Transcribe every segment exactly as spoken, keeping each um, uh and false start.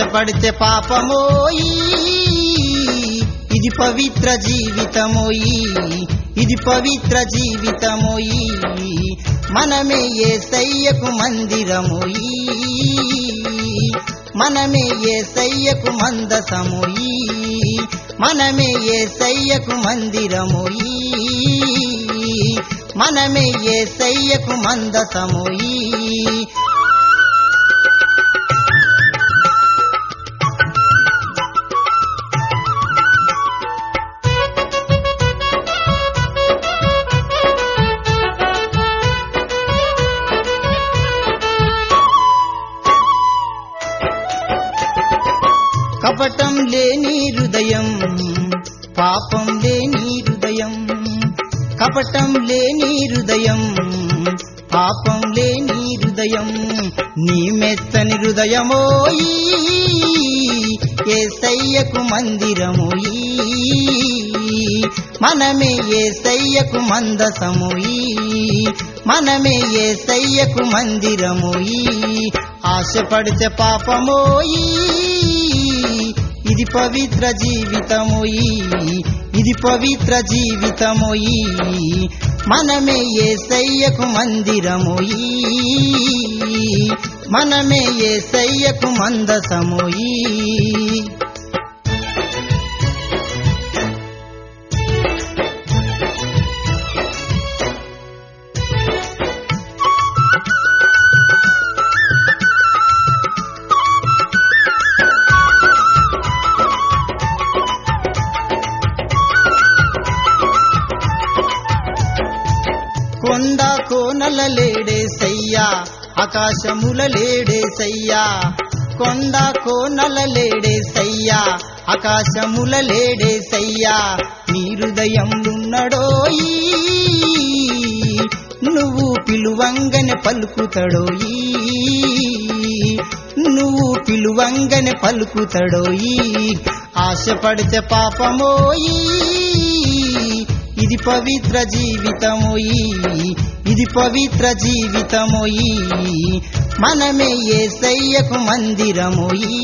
ఆశపడితే పాపమోయి ఇది పవిత్ర జీవితమోయి ఇది పవిత్ర జీవితమోయి మనమే యేసయ్యకు మందిరమోయి మనమే యేసయ్యకు మందసమోయి మనమే యేసయ్యకు మందిరమోయి మనమే యేసయ్యకు మందసమోయి కపటం లేని హృదయం పాపం లేని హృదయం కపటం లేని హృదయం పాపం లేని హృదయం నీ మెత్తని హృదయమోయి యేసయ్యకు మందిరమోయి మనమే యేసయ్యకు మందసమోయి మనమే యేసయ్యకు మందిరమోయి ఆశపడితే పాపమోయి ఇది పవిత్ర జీవితమోయి ఇది పవిత్ర జీవితమోయి మనమే యేసయ్యకు మందిరమోయి మనమే యేసయ్యకు మందసమోయి కొండ కోనల లేడేసయ్యా ఆకాశముల లేడేసయ్యా కొండ కోనల లేడేసయ్యా ఆకాశముల లేడేసయ్యా నీ హృదయంలున్నడోయి నువ్వు పిలువంగనే పలుకుతడోయి నువ్వు పిలువంగనే పలుకుతడోయి ఆశపడితే పాపమోయి ఇది పవిత్ర జీవితమోయి ఇది పవిత్ర జీవితమోయి మనమే యేసయ్యకు మందిరమోయి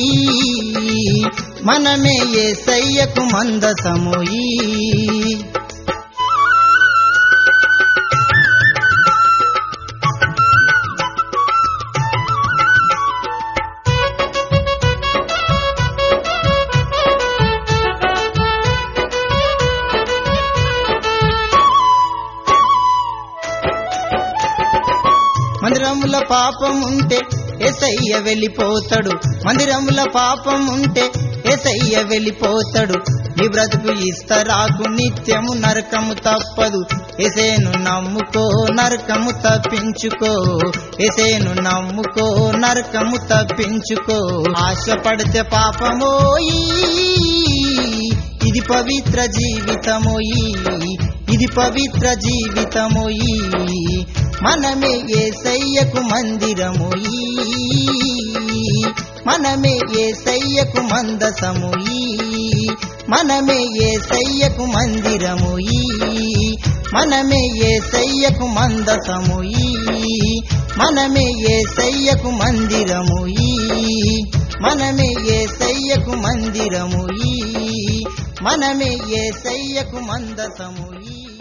మనమే యేసయ్యకు మందసమోయి మందిరముల పాపం ఉంటే యేసయ్య వెళ్ళిపోతాడు మందిరముల పాపం ఉంటే యేసయ్య వెళ్ళిపోతాడు నీ బ్రతుకు ఇస్తరాకు నిత్యము నరకము తప్పదు యేసేను నమ్ముకో నరకము తప్పించుకో యేసేను నమ్ముకో నరకము తప్పించుకో ఆశపడితే పాపమోయి ఇది పవిత్ర జీవితమోయి ఇది పవిత్ర జీవితమోయి మనమే యేసయ్యకు మందిరమోయి మనమే యేసయ్యకు మందసమోయి మనమే యేసయ్యకు మందిరమోయి మనమే యేసయ్యకు మందసమోయి మనమే యేసయ్యకు మందిరమోయి మనమే యేసయ్యకు మందిరమోయి మనమే యేసయ్యకు మందసమోయి